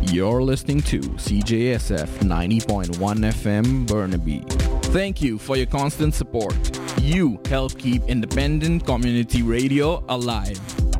You're listening to CJSF 90.1 FM Burnaby. Thank you for your constant support. You help keep independent community radio alive.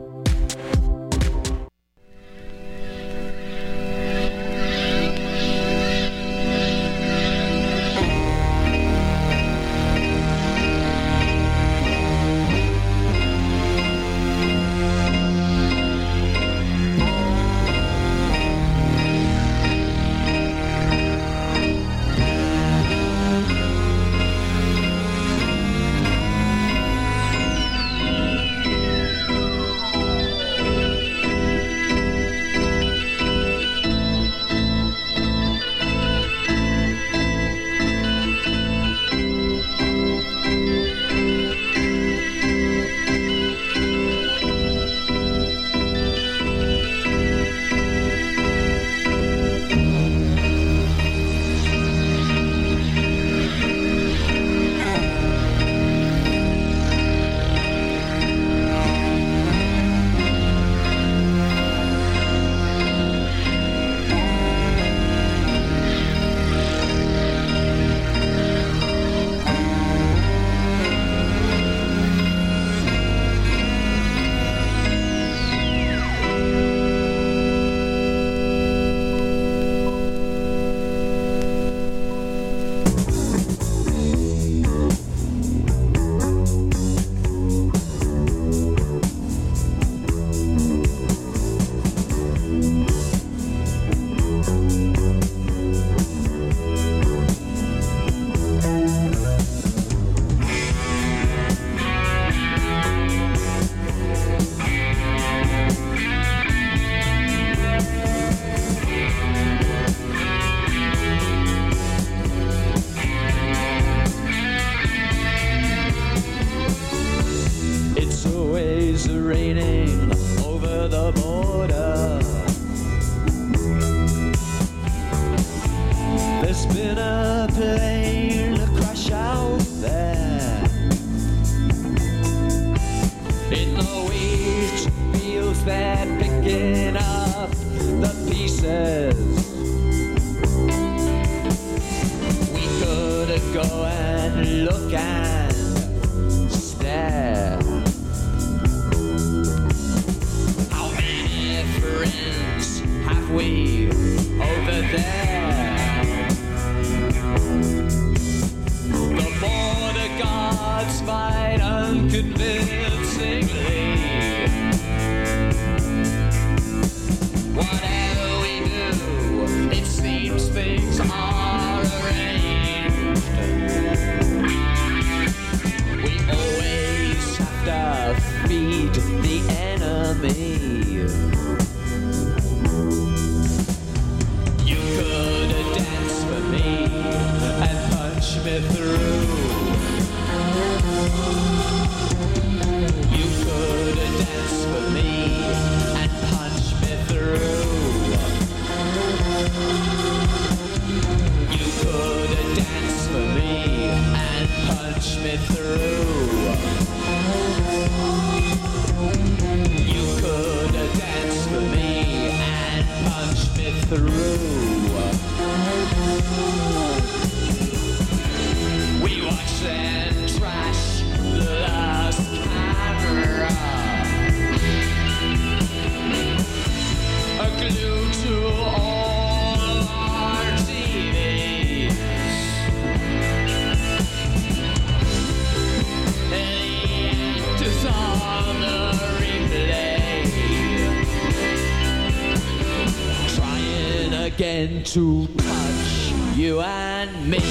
To touch you and me.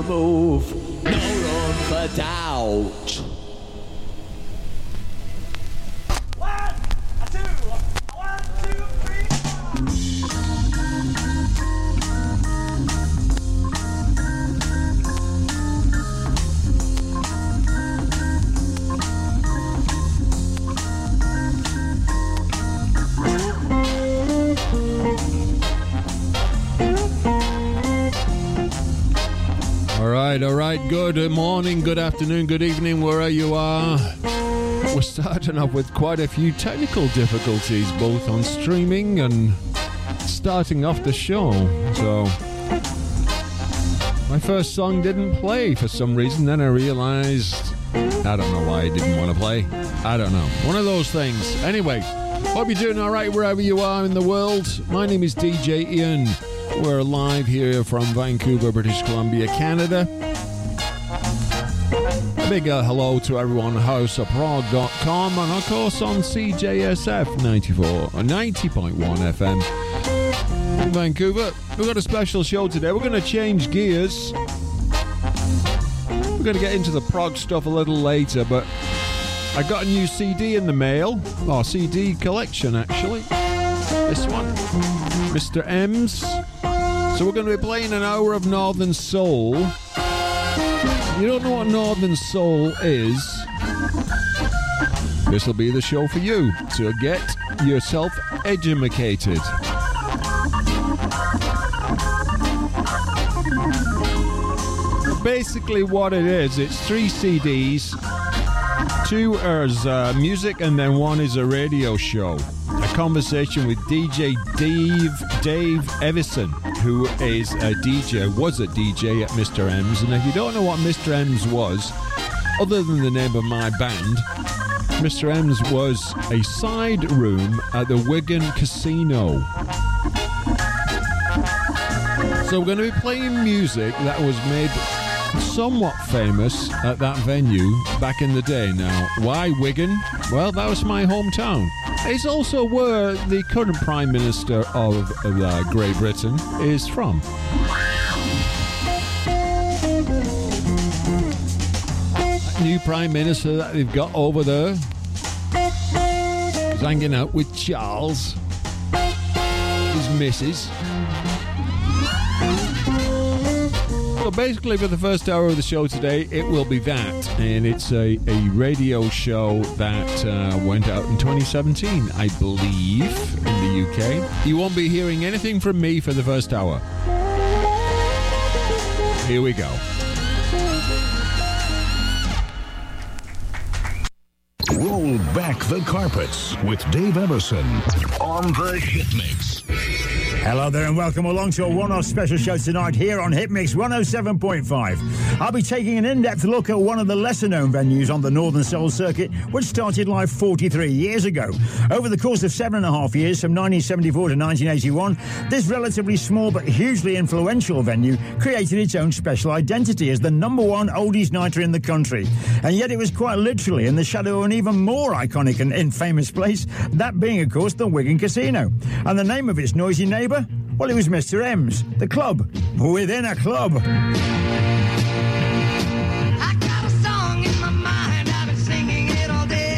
move, no room for doubt. 1, 2, 1, 2, 3. All right. Good morning, good afternoon, good evening, wherever you are. We're starting off with quite a few technical difficulties, both on streaming and starting off the show. So, my first song didn't play for some reason. Then I realized, I don't know why I didn't want to play. I don't know. One of those things. Anyway, hope you're doing all right wherever you are in the world. My name is DJ Ian. We're live here from Vancouver, British Columbia, Canada. A big hello to everyone on houseofprog.com and of course on CJSF 90.1 FM in Vancouver. We've got a special show today. We're going to change gears. We're going to get into the prog stuff a little later, but I got a new CD in the mail, or CD collection actually. This one, Mr. M's. So we're going to be playing an hour of Northern Soul. You don't know what Northern Soul is? This will be the show for you to get yourself educated. Basically what it is, it's 3 CDs. 2 are music and then 1 is a radio show. A conversation with DJ Dave Everson, who is a DJ, was a DJ at Mr. M's. And if you don't know what Mr. M's was, other than the name of my band, Mr. M's was a side room at the Wigan Casino. So we're going to be playing music that was made somewhat famous at that venue back in the day. Now, why Wigan? Well, that was my hometown. It's also where the current Prime Minister of Great Britain is from. That new Prime Minister that they've got over there is hanging out with Charles, his missus. So basically for the first hour of the show today, it will be that. And it's a radio show that went out in 2017, I believe, in the UK. You won't be hearing anything from me for the first hour. Here we go. Roll back the carpets with Dave Everson on the Hit Mix. Hello there and welcome along to a one-off special show tonight here on Hitmix 107.5. I'll be taking an in-depth look at one of the lesser-known venues on the Northern Soul circuit, which started life 43 years ago. Over the course of 7.5 years, from 1974 to 1981, this relatively small but hugely influential venue created its own special identity as the #1 oldies nighter in the country. And yet it was quite literally in the shadow of an even more iconic and infamous place, that being, of course, the Wigan Casino. And the name of its noisy neighbour? Well, it was Mr. M's, the club within a club. I got a song in my mind, I've been singing it all day.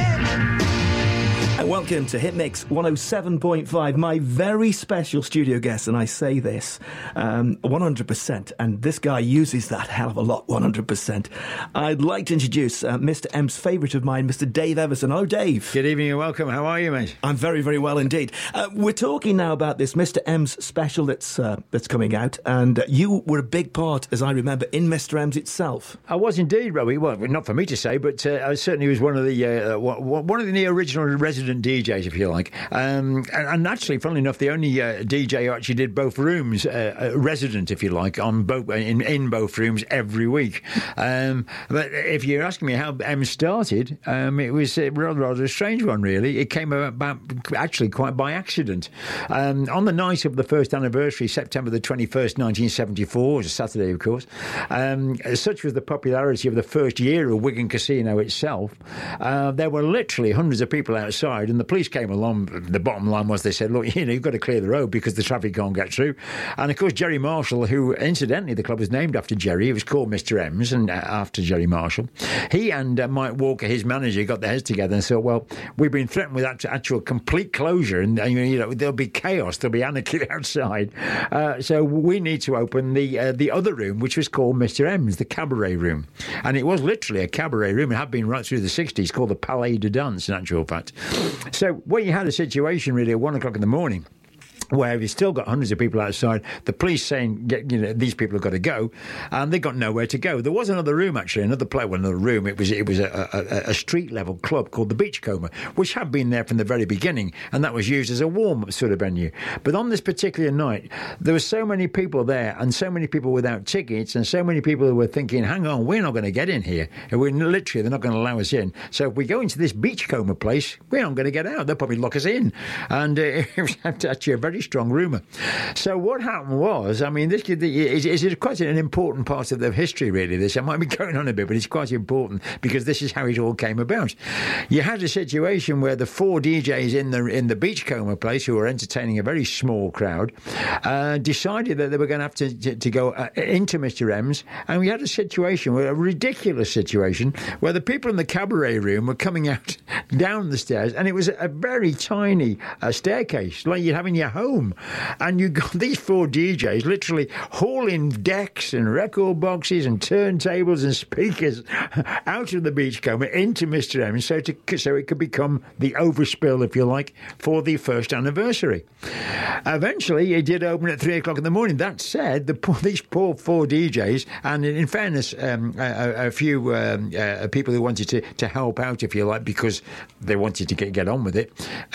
Welcome to Hitmix 107.5, my very special studio guest, and I say this 100%, and this guy uses that hell of a lot, 100%. I'd like to introduce Mr. M's favourite of mine, Mr. Dave Everson. Hello, Dave. Good evening and welcome. How are you, mate? I'm very, very well indeed. We're talking now about this Mr. M's special that's coming out, and you were a big part, as I remember, in Mr. M's itself. I was indeed, Robbie. Well, not for me to say, but I certainly was one of the original resident DJs, if you like. And actually, funnily enough, the only DJ who actually did both rooms, resident, if you like, on both in both rooms every week. But if you're asking me how M started, it was rather a strange one, really. It came about actually quite by accident. On the night of the first anniversary, September the 21st, 1974, it was a Saturday, of course, such was the popularity of the first year of Wigan Casino itself, there were literally hundreds of people outside, and the police came along. The bottom line was they said, look, you've got to clear the road because the traffic can't get through. And of course, Jerry Marshall, who incidentally the club was named after Jerry, he was called Mr. Ems, and after Jerry Marshall, he and Mike Walker, his manager, got their heads together and said, well, we've been threatened with actual complete closure, and there'll be chaos, there'll be anarchy outside. So we need to open the other room, which was called Mr. Ems, the cabaret room. And it was literally a cabaret room. It had been right through the 60s, called the Palais de Danse, in actual fact. So when you had a situation really at 1 o'clock in the morning, where you've still got hundreds of people outside, the police saying, these people have got to go, and they got nowhere to go. There was another room, actually, another room. It was a street-level club called the Beachcomber, which had been there from the very beginning, and that was used as a warm-up sort of venue. But on this particular night, there were so many people there, and so many people without tickets, and so many people who were thinking, hang on, we're not going to get in here. And they're not going to allow us in. So if we go into this Beachcomber place, we're not going to get out. They'll probably lock us in. And it was actually a very strong rumour. So what happened was, I mean, this is quite an important part of the history, really. This, I might be going on a bit, but it's quite important because this is how it all came about. You had a situation where the 4 DJs in the Beachcomber place, who were entertaining a very small crowd, decided that they were going to have to go into Mr. Ems, and we had a situation, a ridiculous situation, where the people in the cabaret room were coming out down the stairs, and it was a very tiny staircase, like you'd have in your home. And you got these 4 DJs literally hauling decks and record boxes and turntables and speakers out of the Beachcomber into Mr. Ems, so it could become the overspill, if you like, for the first anniversary. Eventually, it did open at 3 o'clock in the morning. That said, these poor 4 DJs, and in fairness, a few people who wanted to help out, if you like, because they wanted to get on with it,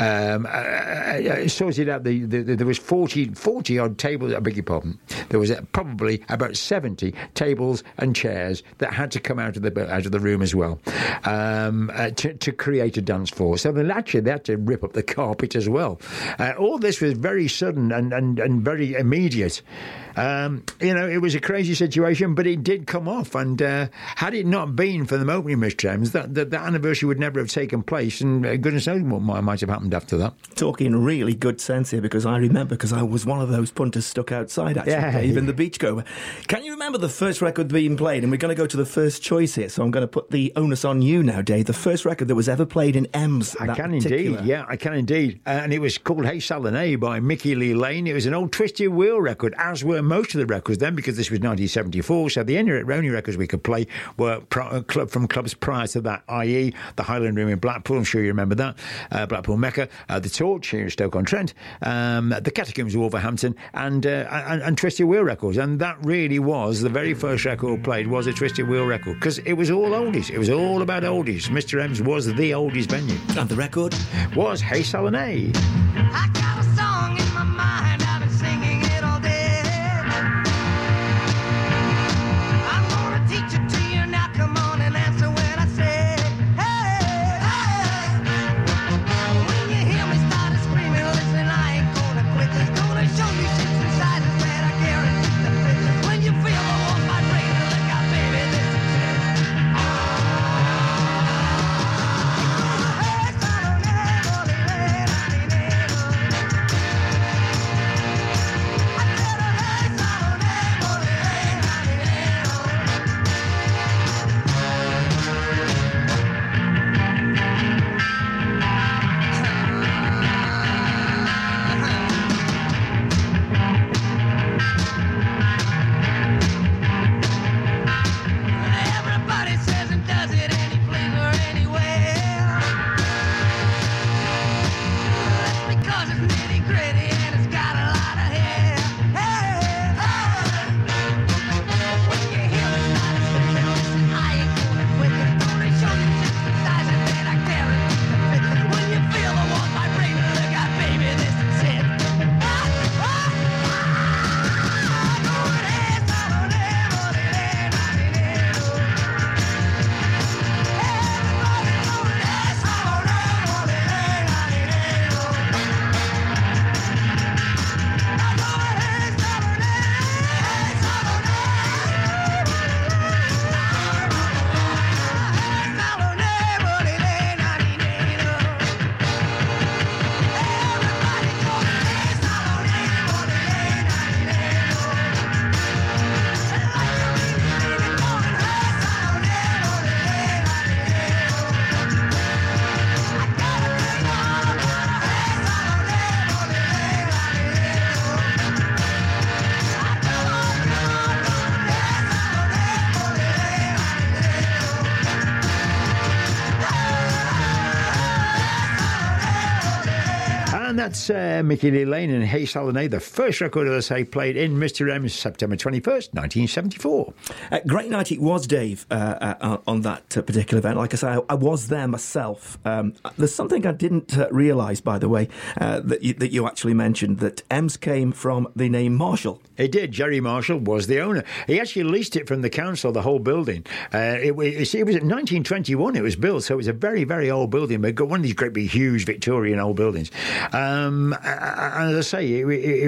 sorted out there was 40 odd tables. I beg your pardon. There was probably about 70 tables and chairs that had to come out of the room as well to create a dance floor. So they had to rip up the carpet as well. All this was very sudden and very immediate. It was a crazy situation, but it did come off. And had it not been for them opening Mr. Ems, that anniversary would never have taken place. And goodness knows what might have happened after that. Talking really good sense here, because I remember, because I was one of those punters stuck outside, actually, Dave, in the Beachcomber. Can you remember the first record being played? And we're going to go to the first choice here, so I'm going to put the onus on you now, Dave. The first record that was ever played in Ems. I can indeed. And it was called Hey Salome by Mickey Lee Lane. It was an old Twisted Wheel record, as were most of the records then, because this was 1974. So the only records we could play were from clubs prior to that, i.e. the Highland Room in Blackpool. I'm sure you remember that. Blackpool Mecca, the Torch here in Stoke-on-Trent, the Catacombs of Wolverhampton, and Twisted Wheel records. And that really was the very first record played, was a Twisted Wheel record, because it was all oldies. It was all about oldies. Mr. Ems was the oldies venue. And the record was Hey Salome. I got a song in my mind, I've been singing it all day. I'm gonna teach it to you now, come on and answer when I say, hey, hey. When you hear me start screaming, listen, I ain't gonna quit. It's gonna show you shit and sizes that I guarantee to fit. When you feel the walls vibrating, look out, baby, this is it. Hey, Salome, That's Mickey Lee Lane and Hey Salinay, the first record, as I say, played in Mr. M's September 21st, 1974. Great night it was, Dave, on that particular event. Like I say, I was there myself. There's something I didn't realise, by the way, that you actually mentioned, that M's came from the name Marshall. It did. Jerry Marshall was the owner. He actually leased it from the council, the whole building. It was in 1921 it was built, so it was a very, very old building. But got one of these great big, huge Victorian old buildings. And as I say,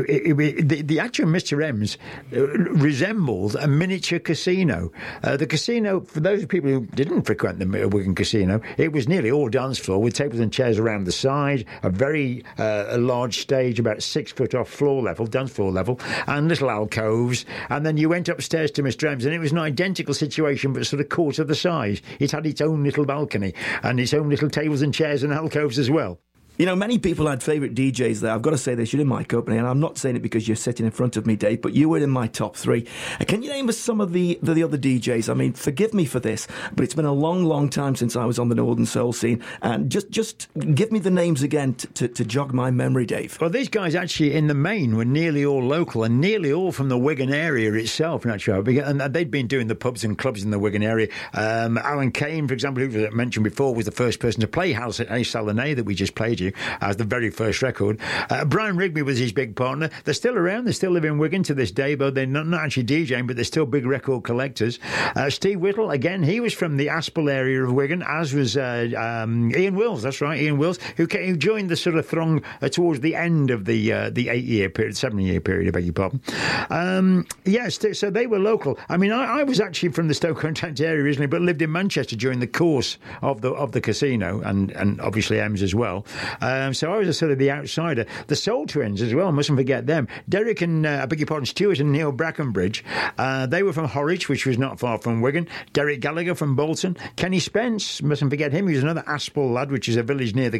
the actual Mr. M's resembled a miniature casino. The casino, for those people who didn't frequent the Wigan Casino, it was nearly all dance floor with tables and chairs around the side, a very large stage about 6 foot off floor level, dance floor level, and little alcoves. And then you went upstairs to Mr. M's, and it was an identical situation, but sort of quarter the size. It had its own little balcony and its own little tables and chairs and alcoves as well. You know, many people had favourite DJs there. I've got to say this, you're in my company, and I'm not saying it because you're sitting in front of me, Dave, but you were in my top 3. Can you name us some of the other DJs? I mean, forgive me for this, but it's been a long, long time since I was on the Northern Soul scene, and just give me the names again to jog my memory, Dave. Well, these guys actually, in the main, were nearly all local and nearly all from the Wigan area itself, naturally, and they'd been doing the pubs and clubs in the Wigan area. Alan Kane, for example, who was mentioned before, was the first person to play House at Hey Salinay that we just played you as the very first record. Brian Rigby was his big partner. They're still around. They still live in Wigan to this day, but they're not actually DJing, but they're still big record collectors. Steve Whittle, again, he was from the Aspel area of Wigan, as was Ian Wills. That's right, Ian Wills, who joined the sort of throng towards the end of the 8-year period, 7-year period, I beg your pardon. Yes, so they were local. I mean, I was actually from the Stoke-on-Trent area originally, but lived in Manchester during the course of the casino, and obviously M's as well. So I was a sort of the outsider. The Soul Twins as well, mustn't forget them. Derek and, I beg your pardon, Stuart and Neil Brackenbridge, they were from Horwich, which was not far from Wigan. Derek Gallagher from Bolton. Kenny Spence, mustn't forget him, he was another Aspel lad, which is a village near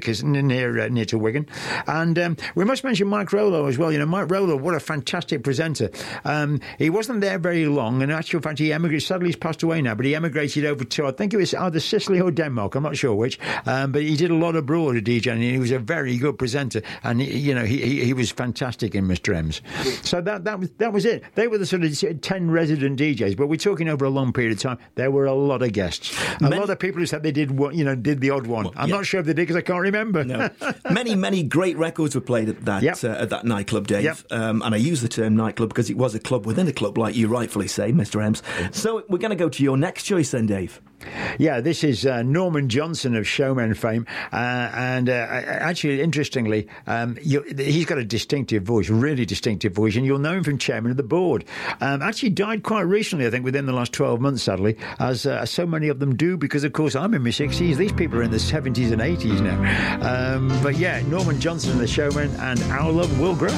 to Wigan. And we must mention Mike Rollo as well. You know, Mike Rollo, what a fantastic presenter. He wasn't there very long, and in actual fact, he emigrated. Sadly, he's passed away now, but he emigrated over to, I think it was either Sicily or Denmark, I'm not sure which, but he did a lot abroad at DJing, and he was a very good presenter, and he was fantastic in Mr. M's. So that was it. They were the sort of 10 resident DJs, but we're talking over a long period of time. There were a lot of guests, a lot of people who said they did the odd one. I'm not sure if they did because I can't remember. No. many great records were played at that nightclub, Dave. Yep. And I use the term nightclub because it was a club within a club, like you rightfully say, Mr. M's. So we're going to go to your next choice then, Dave. Yeah, this is Norman Johnson of Showman fame, and actually, interestingly, he's got a distinctive voice, really distinctive voice, and you'll know him from chairman of the board. Actually died quite recently, I think, within the last 12 months, sadly, as so many of them do, because, of course, I'm in my 60s. These people are in their 70s and 80s now. But yeah, Norman Johnson, the Showman, and Our Love Will Grow.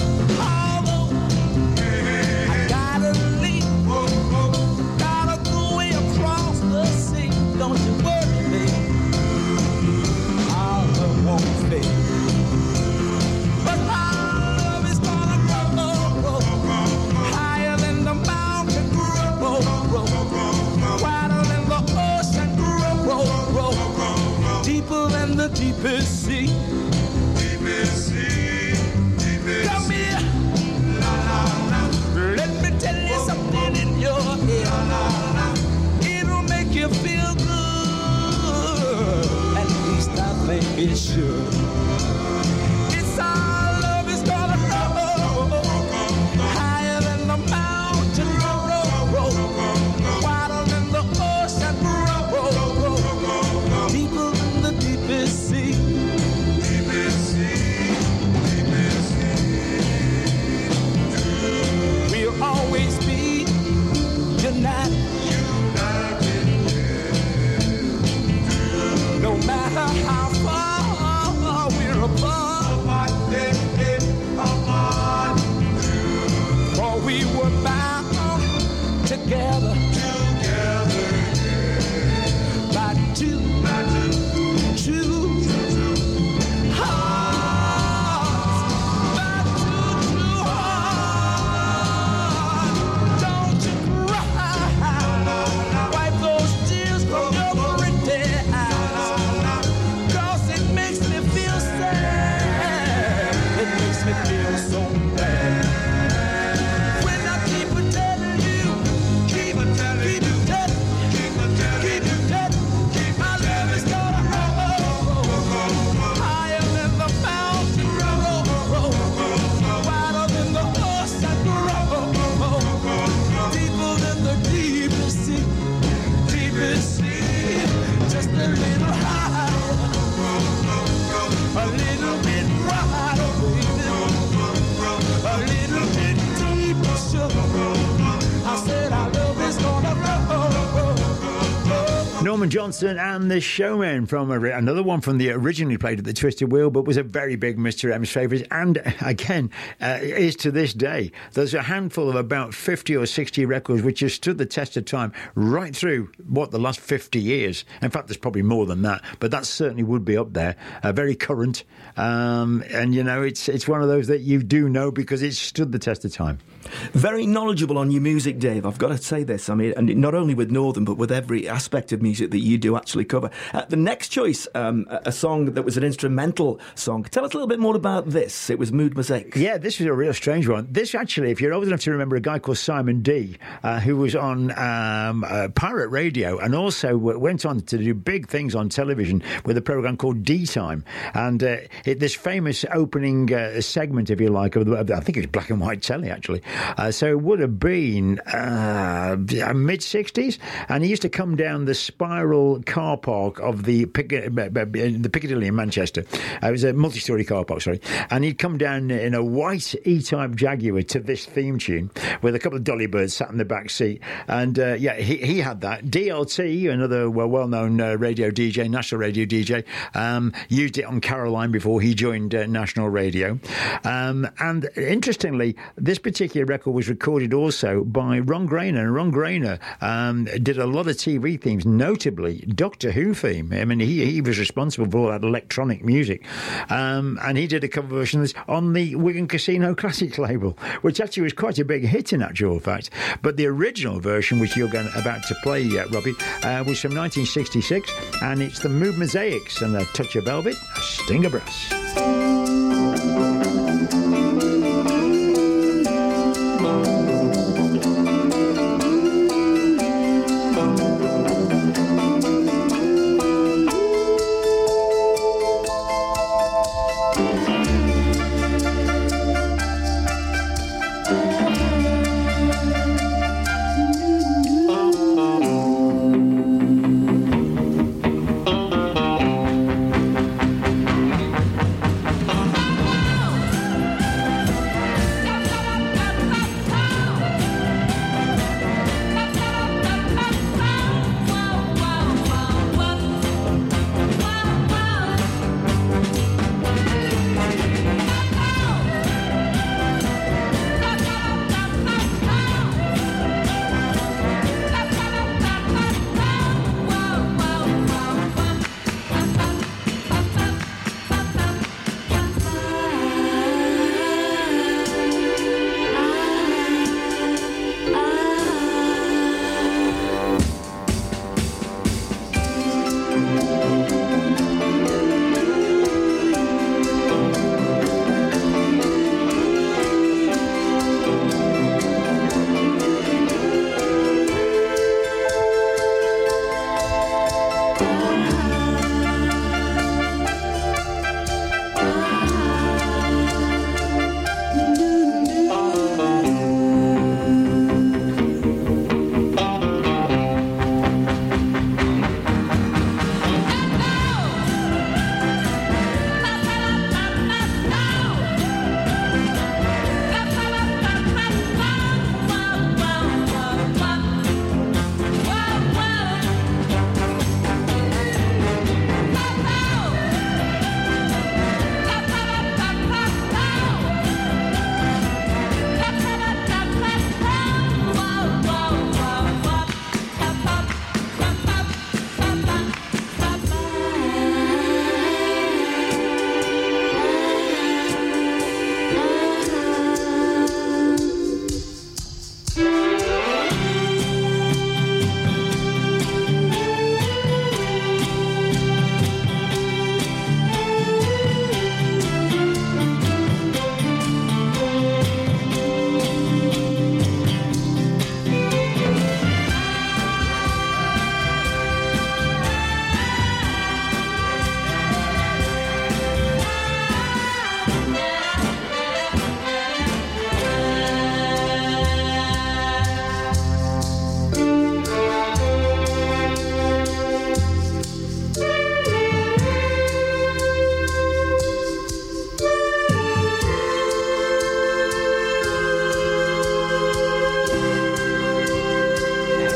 Deepest sea, deepest sea, deepest. Come here, la la la. Let me tell you something in your ear. La la la. It'll make you feel good. At least I think it should. It's our love is gonna grow higher than the mountain, grow wider than the ocean, grow deeper than the deepest sea. Deepest sea, deepest sea. We'll always be united, no matter how far we're apart. For we were bound together by two hearts, by two hearts. Don't you cry, wipe those tears from your pretty eyes, 'cause it makes me feel sad. Norman Johnson and the Showmen from another one from the originally played at the Twisted Wheel, but was a very big Mr. M's favourite, and again is to this day. There's a handful of about 50 or 60 records which have stood the test of time right through the last 50 years. In fact, there's probably more than that, but that certainly would be up there. Very current, and you know, it's one of those that you do know because it's stood the test of time. Very knowledgeable on your music, Dave. I've got to say this. I mean, and not only with Northern, but with every aspect of music that you do actually cover. The next choice, a song that was an instrumental song. Tell us a little bit more about this. It was Mood Mosaic. Yeah, this was a real strange one. This actually, if you're old enough to remember a guy called Simon D, who was on pirate radio and also went on to do big things on television with a program called D Time. And this famous opening segment, if you like, of I think it was black and white telly, actually. So it would have been mid-60s, and he used to come down the spiral car park of the Piccadilly in Manchester. It was a multi-storey car park, sorry, and he'd come down in a white E-Type Jaguar to this theme tune with a couple of dolly birds sat in the back seat, and he had that. DLT, another well-known radio DJ, national radio DJ, used it on Caroline before he joined national radio, and interestingly, this particular record was recorded also by Ron Grainer, and Ron Grainer did a lot of TV themes, notably Doctor Who theme. I mean, he was responsible for all that electronic music, and he did a cover version of this on the Wigan Casino Classics label, which actually was quite a big hit in actual fact. But the original version, which you're about to play, Robbie, was from 1966, and it's the Mood Mosaics and a touch of velvet, a sting of brass.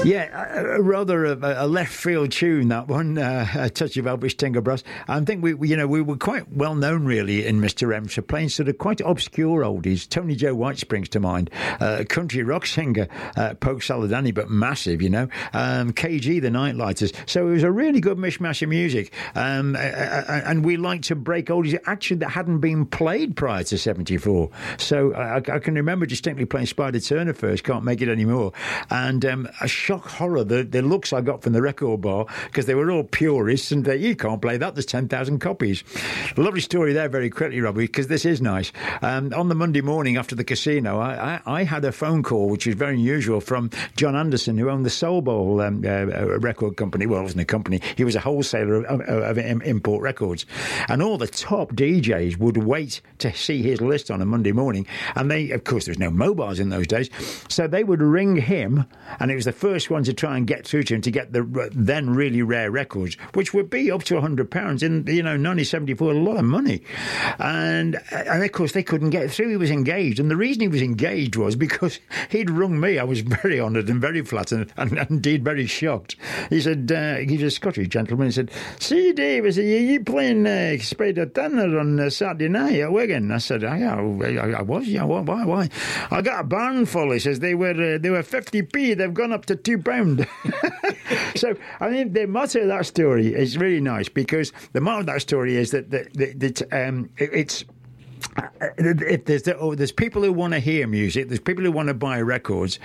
Yeah, rather a left field tune, that one, a touch of Elvis Tinker Brass. I think we were quite well known really in Mr. M's for playing sort of quite obscure oldies. Tony Joe White springs to mind, country rock singer, Poke Saladani, but massive, KG, the Nightlighters. So it was a really good mishmash of music, and we like to break oldies actually that hadn't been played prior to 74. So I can remember distinctly playing Spider Turner first, Can't Make It Anymore, and a shock horror, the looks I got from the record bar, because they were all purists, and you can't play that, there's 10,000 copies. Lovely story there very quickly, Robbie, because this is nice. On the Monday morning after the casino, I had a phone call, which was very unusual, from John Anderson, who owned the Soul Bowl record company. Well, it wasn't a company, he was a wholesaler of import records, and all the top DJs would wait to see his list on a Monday morning, and they, of course, there was no mobiles in those days, so they would ring him, and it was the first one to try and get through to him to get the then really rare records, which would be up to £100 in 1974, a lot of money, and of course they couldn't get through. He was engaged, and the reason he was engaged was because he'd rung me. I was very honoured and very flattered, and indeed very shocked. He said, he's a Scottish gentleman, he said, "See, Dave, are you playing Spider Turner on Saturday night at Wigan?" I said, I was, yeah, why? "I got a barn full," he says, they were 50p, they've gone up to £2. So, I mean, the motto of that story is really nice, because the motto of that story is that it's... If there's people who want to hear music, there's people who want to buy records.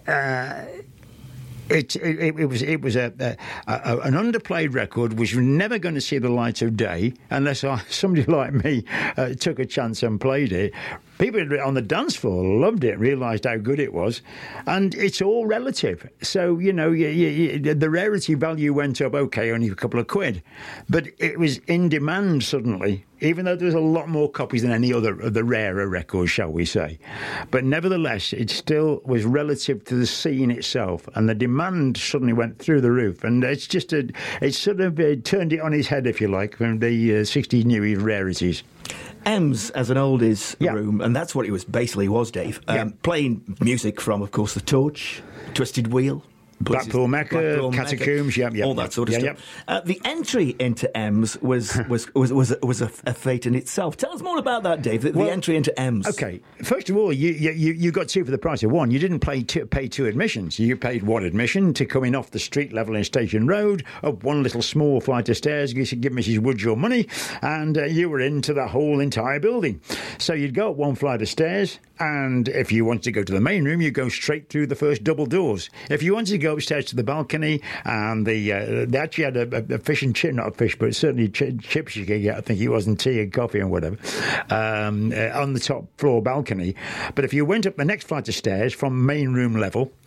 It was an underplayed record which was never going to see the light of day unless somebody like me took a chance and played it. People on the dance floor loved it, realised how good it was, and it's all relative. So, the rarity value went up, okay, only a couple of quid, but it was in demand suddenly, even though there was a lot more copies than any other of the rarer records, shall we say. But nevertheless, it still was relative to the scene itself, and the demand suddenly went through the roof, and it sort of turned it on its head, if you like, from the 60s new age rarities. Ems as an oldies room, and that's what it was basically was, Dave. Playing music from, of course, The Torch, Twisted Wheel, Blackpool Mecca, Catacombs, all that sort of stuff. The entry into Ems was a fate in itself. Tell us more about that, Dave. The entry into Ems. Okay, first of all, you got two for the price of one. You didn't pay two admissions. You paid one admission to come in off the street level in Station Road, up one little small flight of stairs. You should give Mrs. Woods your money, and you were into the whole entire building. So you'd go up one flight of stairs, and if you wanted to go to the main room, you go straight through the first double doors. If you wanted to go upstairs to the balcony, and they actually had a fish and chip, not a fish, but certainly chips you could get. I think it was, and tea and coffee and whatever, on the top floor balcony. But if you went up the next flight of stairs from main room level,